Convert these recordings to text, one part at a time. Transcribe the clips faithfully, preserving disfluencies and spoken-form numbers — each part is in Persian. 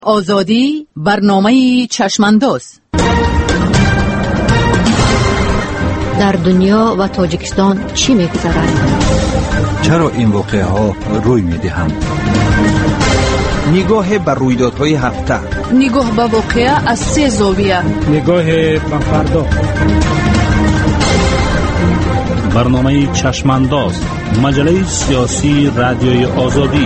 آزادی برنامه چشمانداز در دنیا و تاجیکستان چی می‌گذرد؟ چرا این واقعه ها روی می‌دهند؟ نگاه بر رویدادهای هفته، نگاه به واقعه از سه زاویه، نگاه به فردا. برنامه چشمانداز، مجله سیاسی رادیوی آزادی.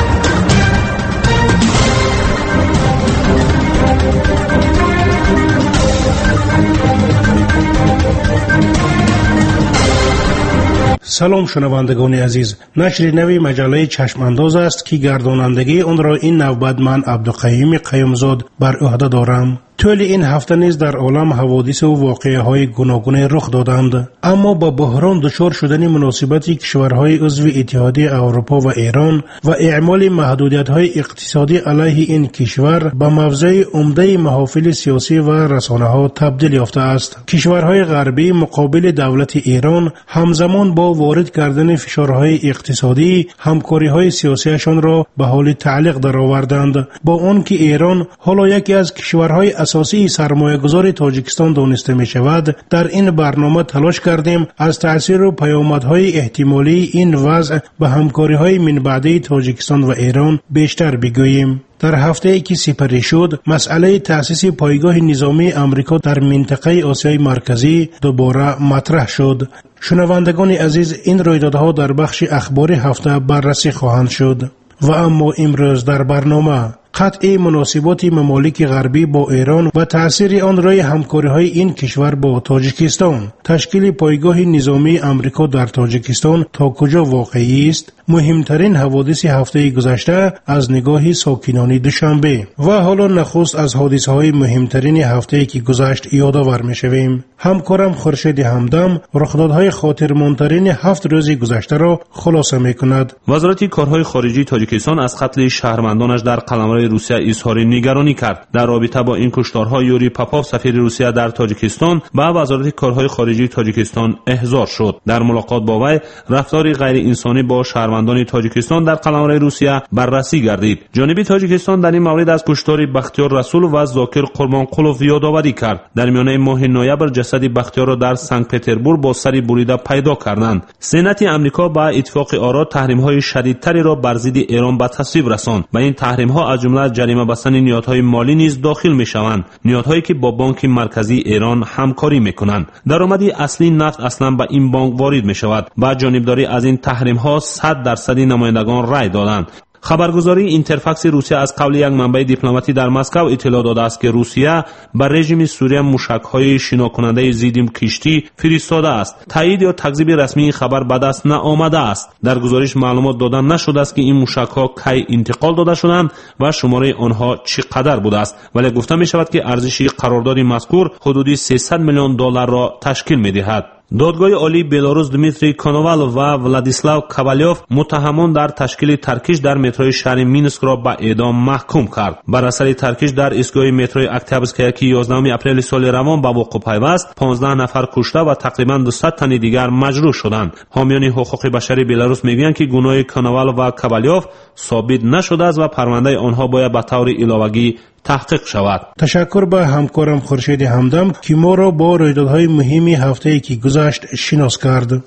سلام شنوندگان عزیز، نشر نوی مجله چشمانداز است که گردانندگی آن را این نوبت من عبدالقیوم قیومزاد بر عهده دارم. طول این هفته نیز در عالم حوادث و واقعه های گوناگون رخ دادند، اما با بحران دچار شدن مناسبت کشورهای عضو اتحادیه اروپا و ایران و اعمال محدودیت های اقتصادی علیه این کشور به موضع عمده محافل سیاسی و رسانه ها تبدیل یافته است. کشورهای غربی مقابل دولت ایران همزمان با وارد کردن فشارهای اقتصادی همکاری های سیاسیشان را به حال تعلیق درآوردند، با آنکه ایران حالا یکی از کشورهای اساسی سرمایه‌گذار تاجیکستان دانسته می شود. در این برنامه تلاش کردیم از تأثیر و پیامدهای احتمالی این وضع به همکاری‌های من بعدی تاجیکستان و ایران بیشتر بگوییم. در هفته‌ای که سپری شد، مسئله تأسیس پایگاه نظامی امریکا در منطقه آسیای مرکزی دوباره مطرح شد. شنوندگان عزیز، این رویدادها در بخش اخبار هفته بررسی خواهند شد. و اما امروز در برنامه قطع مناسبات ممالک غربی با ایران و تأثیر آن روی همکاری‌های این کشور با تاجیکستان، تشکیل پایگاه نظامی امریکا در تاجیکستان تا کجا واقعی است، مهمترین حوادث هفته گذشته از نگاه ساکنان دوشنبه و حالا نخست از حادثه‌های مهمترین هفته‌ای که گذشت یادآور می‌شویم. همکارم خورشید همدم رخدادهای خاطرماندترین هفت روز گذشته را خلاصه می‌کند. وزارت کارهای خارجی تاجیکستان از قتل شهروندانش در قلمرو روسیه اظهار نگرانی کرد. در رابطه با این کشتارها یوری پاپاف سفیر روسیه در تاجیکستان به وزارت کارهای خارجی تاجیکستان احضار شد. در ملاقات با وی رفتار غیر انسانی با شهروندان تاجیکستان در قلمرو روسیه بررسی گردید. جانب تاجیکستان در این مورد از کشتار بختیار رسول و زاکر قربانقلوف یادآوری کرد. در میانه ماه نوامبر جسد بختیار را در سنت پترزبورگ با سری بریده پیدا کردند. سنت آمریکا با اتفاق آرا تحریم‌های شدیدتری را بر ضد ایران به تصویب رساند و این تحریم‌ها از جمله جریمه بستن نیازهای مالی نیز داخل می‌شوند، نیازهایی که با بانک مرکزی ایران همکاری می‌کنند. درآمدی اصلی نفت اصلا به این بانک وارد می‌شود و جانبداری از این تحریم‌ها صد درصد نمایندگان رأی دادند. خبرگزاری اینترفاکس روسیه از قول یک منبع دیپلماتی در مسکو اطلاع داده است که روسیه بر رژیم سوریه موشک‌های شنا کننده ضد کشتی فرستاده است. تایید یا تکذیب رسمی این خبر به دست نآمده است. در گزارش معلومات داده نشده است که این موشک‌ها کی انتقال داده شدند و شماره آنها چقدر بوده است، ولی گفته می شود که ارزش قرارداد مذکور حدود سیصد میلیون دلار را تشکیل می‌دهد. دادگاه عالی بلاروس دمیتری کانوال و ولادیسلاو کاوالیوف متهمان در تشکیل ترکش در متروی شهر مینسک را به اعدام محکوم کرد. بر اثر ترکش در ایستگاه متروی اکتبرسکیا که یازدهم اپریل سال روان به وقوع پیوست، پانزده نفر کشته و تقریباً دویست تن دیگر مجروح شدند. حامیان حقوق بشری بلاروس میگویند که گناه کانوال و کاوالیوف ثابت نشده است و پرونده آنها باید به طور علاوه‌ای تحقیق شود. تشکر به همکارم خورشید همدم که ما را با رویدادهای مهمی هفته‌ای که گذشت شناس کرد.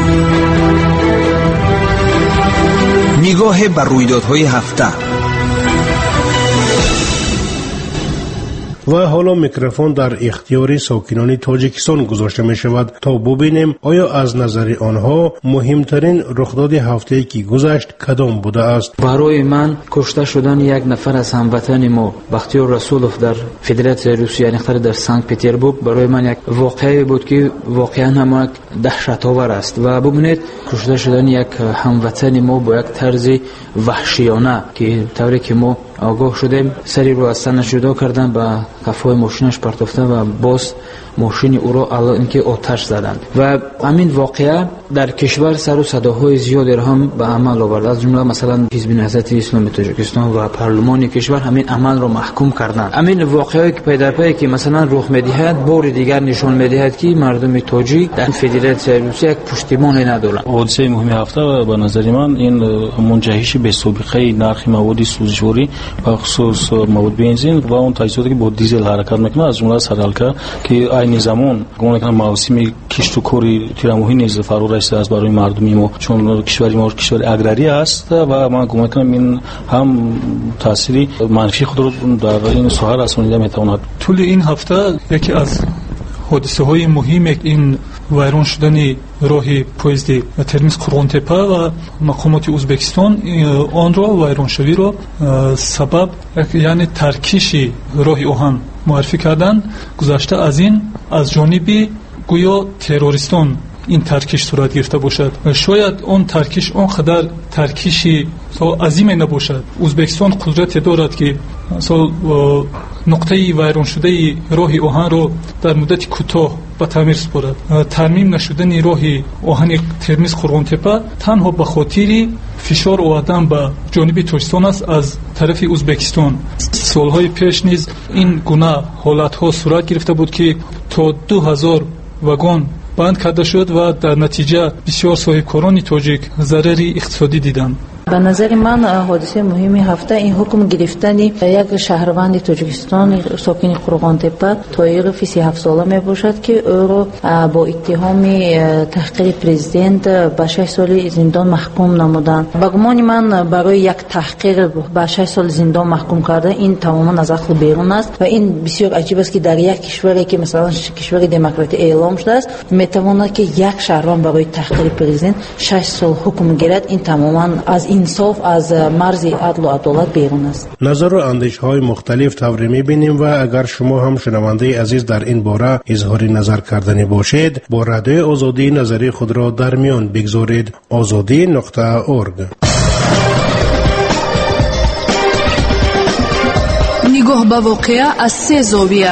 نگاه بر رویدادهای هفته. و حالا میکروفون در اختیار ساکنان تاجیکستان گذاشته می شود تا ببینیم آیا از نظر آنها مهمترین رخداد هفته‌ای که گذشت کدام بوده است. برای من کشته شدن یک نفر از هموطن ما بختیار رسولوف در فدراسیون روسیه نقطه در سنت پترزبورگ برای من یک واقعه بود که واقعا هم دهشت آور است و ببینید کشته شدن یک هموطن ما با یک طرز وحشیانه که طوری که ما آگاه شدیم سری رو از تنش جدا کردن و کفای ماشینش پرتافتن و باز ماشین او را الان که آتش زدند و همین واقعه در کشور سر و صداهای زیادی را هم به عمل آورد. از جمله مثلا حزب نهضت اسلامی تاجیکستان و پارلمان کشور همین عمل را محکوم کردند. همین واقعه که پی در پی که مثلا رخ می‌دهد بار دیگر نشان می‌دهد که مردم تاجیک در فدراسیون روسیه یک پشتیبانی ندارند. حادثه مهم هفته به نظر من این منجهش به سابقه نرخ مواد سوزشواری بخصوص مواد بنزین و اون تجهیزاتی که با دیزل حرکت میکنه، از جمله سرالکه که این زمان گونه کنه موسم کشت و کاری تیرموهی نیز فرو رسیده است برای مردمی ما، چون کشوری ما کشور اگراری است و من گمان کنم این هم تأثیری منفی خود رو در این ساحه رسانیده میتواند. طول این هفته یکی از حادثه های مهم این ویران شدن راه پویزد ترمیز قرغنتپه و مقامات ازبکستان آن را ویران شوی را سبب یعنی ترکیش راه آهن معرفی کردن. گذشته از این از جانب گویا تروریستان این ترکیش صورت گرفته باشد. شاید اون ترکیش اونقدر ترکیشی عظیم نباشد. ازبکستان قدرت دارد که مثلا نقطه ویران شده راه آهن رو در مدت کوتاه به تعمیر سپارد. ترمیم نشدن راه آهن ترمیز قرغنتپه تنها به خاطر فشار آوردن به جانب تاجیکستان است از طرف ازبکستان. سالهای پیش نیز این گونه حالتها صورت گرفته بود که تا دو هزار واگن بند کرده شد و در نتیجه بسیار صاحبکاران تاجیک ضرری اقتصادی دیدند. به نظر من حادثه مهمی هفته این حکم گرفتن یک شهروند تاجیکستان ساکن قرغنتپه طایق فی سی هفت ساله می باشد که او را با اتهام تحقیر پرزیدنت به شش سال زندان محکوم نمودند. به گمان من برای یک تحقیر به شش سال زندان محکوم کرده این تماما از عقل بیرون است و این بسیار عجیب است که در یک کشوری که مثلا کشور دموکراتی اعلام شده است میتواند که یک شهروند برای تحقیر پرزیدنت شش سال حکم گیرد. این تماما از انصاف از مرز عدل و عدالت بیرون است. نظر و اندیشه های مختلف طوری می‌بینیم و اگر شما هم شنونده عزیز در این باره اظهار نظر کردنی باشید با رادیو آزادی نظری خود را در میان بگذارید. آزادی نقطه اورگ. نگاه به واقعه از سه زاویه.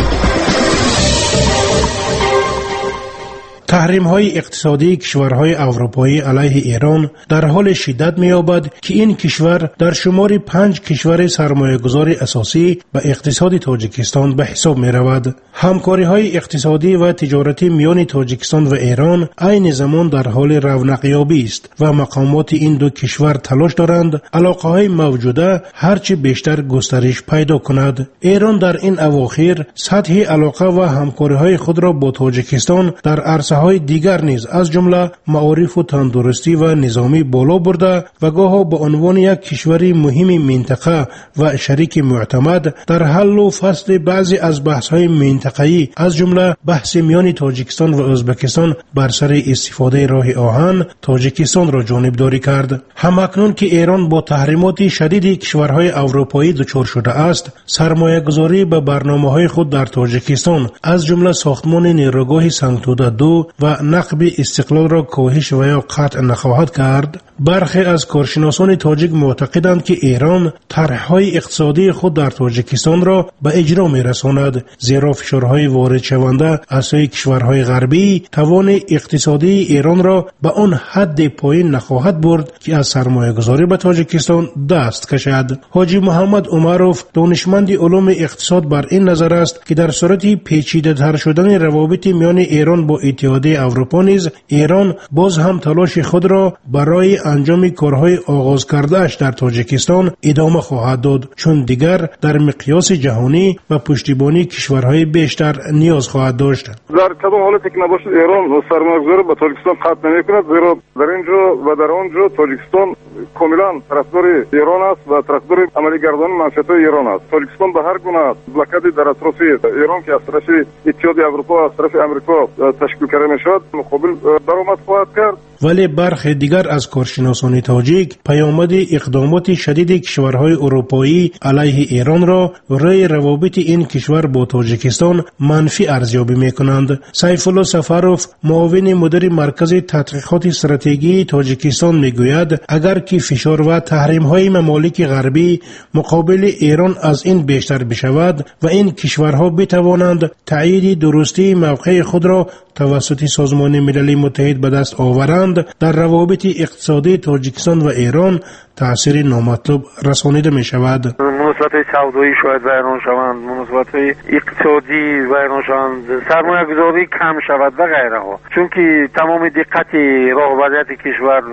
تحریم‌های اقتصادی کشورهای اروپایی علیه ایران در حال شدت می‌یابد که این کشور در شمار پنج کشور سرمایه‌گذار اساسی به اقتصاد تاجیکستان به حساب می‌رود. همکاری‌های اقتصادی و تجارتی میان تاجیکستان و ایران عین زمان در حال رونق‌یابی است و مقامات این دو کشور تلاش دارند علاقه‌های موجوده هرچه بیشتر گسترش پیدا کند. ایران در این اواخر سطح علاقه و همکاری‌های خود را با تاجیکستان در عرصه های دیگر نیز از جمله معارف و تندرستی و نظامی بالا برده و گاها به عنوان یک کشوری مهم منطقه و شریک معتمد در حل و فصل بعضی از بحث های منطقه‌ای از جمله بحث میان تاجیکستان و ازبکستان بر سر استفاده راه آهن تاجیکستان را جانبداری کرد. همکنون که ایران با تحریمات شدید کشورهای اروپایی دچار شده است، سرمایه گذاری به برنامه های خود در تاجیکستان از جمله ساختمان نیروگاه سنگتوده دو و نقب استقلال را کاهش و یا قطع نخواهد کرد. برخی از کارشناسان تاجیک معتقدند که ایران طرح‌های اقتصادی خود در تاجیکستان را به اجرا می‌رساند، زیرا فشارهای وارد شونده از سوی کشورهای غربی توان اقتصادی ایران را به آن حد پایین نخواهد برد که از سرمایه‌گذاری به تاجیکستان دست کشد. حاجی محمد عمروف دانشمند علوم اقتصاد بر این نظر است که در صورت پیچیده‌تر شدن روابط میان ایران با اتحادیه اروپا نیز ایران باز هم تلاش خود را برای انجام کارهای آغاز کرده‌اش در تاجیکستان ادامه خواهد داد، چون دیگر در مقیاس جهانی و پشتیبانی کشورهای بیشتر نیاز خواهد داشت. در کدام حالتی که نباشد ایران سرمایه‌گذاری به تاجیکستان قطع نمی‌کند، زیرا در اینجا و در آنجا تاجیکستان کاملا طرفدار ایران است و طرفدار عملی گردان منشأهای ایران است. تاجیکستان به هر گونه بلاکادی در اطراف ایران که از طرف اتحادیه اروپا از طرف آمریکا تشکیل کرده میشد مقابل درآمد خواهد کرد. ولی برخی دیگر از کارشناسان تاجیک پیامد اقدامات شدید کشورهای اروپایی علیه ایران را روی روابط این کشور با تاجیکستان منفی ارزیابی می‌کنند. سیف الله سفروف معاون مدیر مرکز تحقیقات استراتژی تاجیکستان میگوید اگر که فشار و تحریم‌های ممالک غربی مقابل ایران از این بیشتر بشود و این کشورها بتوانند تایید درستی موقع خود را توسط سازمان ملل متحد به دست آورند، در روابط اقتصادی تاجیکستان و ایران تأثیر نامطلوب رسانیده می شود. مناسبات سودایی شاید ویران شوند، مناسبات اقتصادی ویران شوند، سرمایه گذاری کم شود و غیره ها، چون که تمام دقت راه وضعیت کشور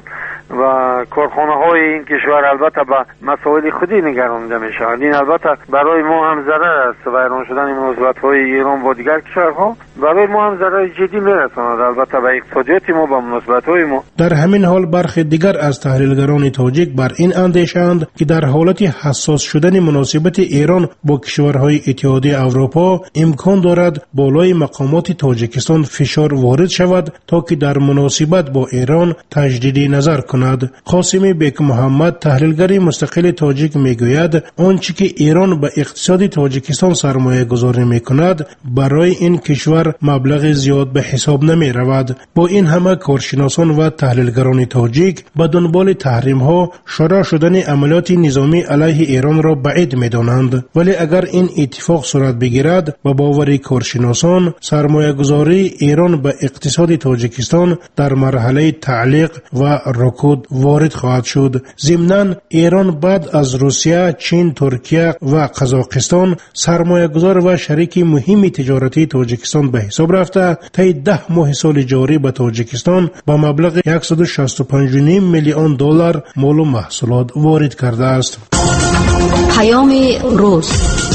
و کارخانه های این کشور البته به مسائل خودی نگرانده می شود. این البته برای ما هم ضرر است. ویران شدن مناسبت های ایران با دیگر کشورها برای ما هم ضرر جدی می رساند، البته به اقتصادیات ما، به مناسبت های ما. در همین حال برخی دیگر از تحلیلگران تاجیک بر این اندیشه‌اند که در حالت حساس شدن مناسبت ایران با کشورهای اتحادیه اروپا امکان دارد بالای مقامات تاجیکستان فشار وارد شود تا که در مناسبت با ایران تجدید نظر کند. قاسم بیک محمد تحلیلگر مستقل تاجیک میگوید آنچه که ایران به اقتصاد تاجیکستان سرمایه گذاری میکند برای این کشور مبلغ زیاد به حساب نمی رود. با این همه کارشناسان و تحلیلگران تاجیک به دنبال تحریم ها شروع شدن عملیات نظامی علیه ایران را بعید می دانند، ولی اگر این اتفاق صورت بگیرد به باور کارشناسان سرمایه گذاری ایران به اقتصاد تاجیکستان در مرحله تعلیق و رکود وارد خواهد شد. ضمناً ایران بعد از روسیه، چین، ترکیه و قزاقستان سرمایه گذار و شریک مهم تجارتی تاجیکستان به حساب رفته طی ده ماه سال جاری به تاجیکستان با مبلغ صد و شصت و پنج و نیم میلیون دلار مال و محصولات وارد کرده است. پیام روز.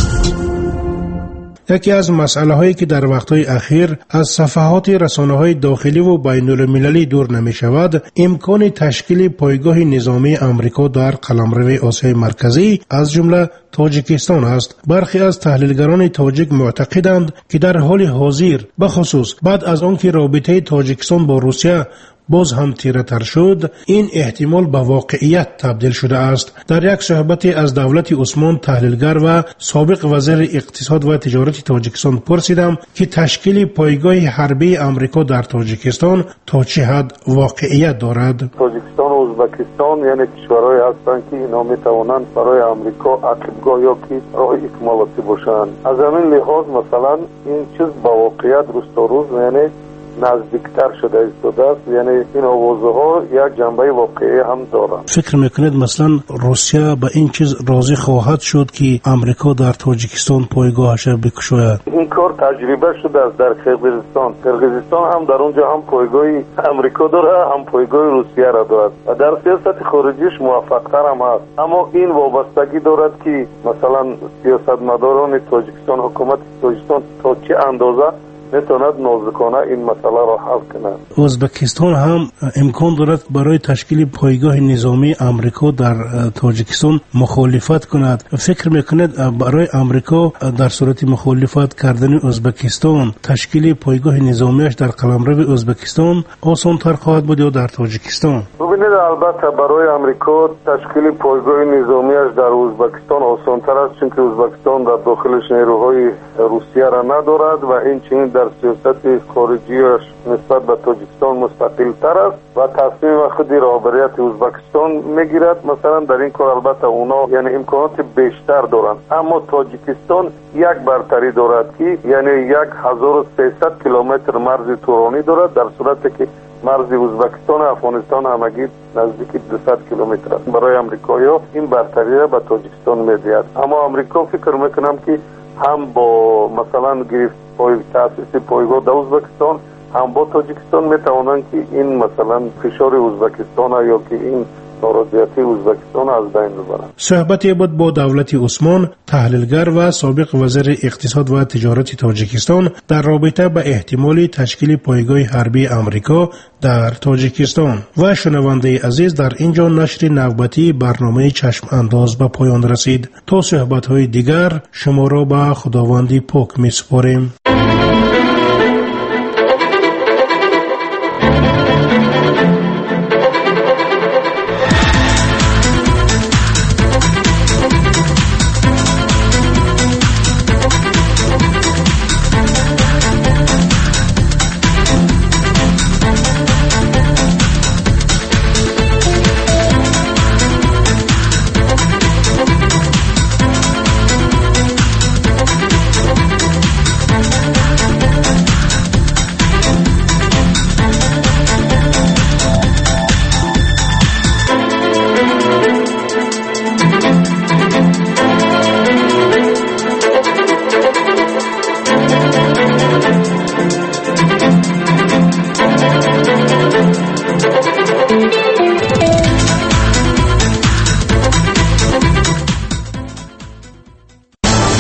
یکی از مسئله هایی که در وقتهای اخیر از صفحات رسانه های داخلی و بین المللی دور نمی شود امکان تشکیل پایگاه نظامی امریکا در قلمرو آسیای مرکزی از جمله تاجیکستان است. برخی از تحلیلگران تاجیک معتقدند که در حال حاضر به خصوص بعد از آنکه رابطه تاجیکستان با روسیه باز هم تیره تر شد این احتمال به واقعیت تبدیل شده است. در یک صحبت از دولت عثمان تحلیلگر و سابق وزیر اقتصاد و تجارت تاجیکستان پرسیدم که تشکیل پایگاه حربی امریکا در تاجیکستان تا چه حد واقعیت دارد. تاجیکستان و ازبکستان یعنی کشورهای هستند که اینا می توانند برای امریکا عقبگاه یا که راه اکمالاتی باشند. از همین لحاظ مثلا این چیز با واقعیت روز تا روز یعنی نزدیکتر شده ایستاده است، یعنی این آوازها یک جنبه واقعی هم دارند. فکر میکنید مثلا روسیه به این چیز راضی خواهد شد که امریکا در تاجیکستان پایگاهش بکشاید؟ این کار تجربه شده است در قرقیزستان. قرقیزستان هم در اونجا هم پایگاه امریکا داره هم پایگاه روسیه را دارد و در سیاست خارجیش موفق‌تر هم است. اما این وابستگی دارد که مثلا سیاستمداران تاجیکستان، حکومت تاجیکستان تا چه اندازه میتواند نازکانه این مسئله را حل کند. ازبکستان هم امکان دارد برای تشکیل پایگاه نظامی امریکا در تاجیکستان مخالفت کند. فکر میکنید برای امریکا در صورت مخالفت کردن ازبکستان تشکیل پایگاه نظامیش در قلمرو ازبکستان آسان‌تر خواهد بود یا در تاجیکستان؟ ببینید البته برای امریکا تشکیل پایگاه نظامیش در ازبکستان آسان‌تر است، چون که ازبکستان در داخلش نیروهای روسیه را ندارد و این چنین در سیاست خارجیش نسبت به تاجیکستان مستقل تر است و تصمیم خودی رهبریت ازبکستان میگیرد. مثلا در این کار البته اونا یعنی امکانات بیشتر دارند، اما تاجیکستان یک برتری دارد که یعنی یک هزار و سیصد کیلومتر مرز تورانی دارد، در صورتی که مرز ازبکستان و افغانستان همگی نزدیک دویست کیلومتر است. برای امریکایی‌ها این برتری را به تاجیکستان میدهد، اما امریکا فکر میکنم که هم با مثلا گرفت پای تاسیس پایگاه در ازبکستان هم با تاجیکستان میتوانند که این مثلا فشار ازبکستان یا که این ناراضیتی ازبکستان از بین ببرند. صحبتی بود با دولت عثمان تحلیلگر و سابق وزیر اقتصاد و تجارت تاجیکستان در رابطه به احتمال تشکیل پایگاه حربی امریکا در تاجیکستان. و شنونده عزیز در اینجا نشر نوبتی برنامه چشم انداز به پایان رسید. تا صحبت‌های دیگر شما را به خداوند پاک می‌سپاریم.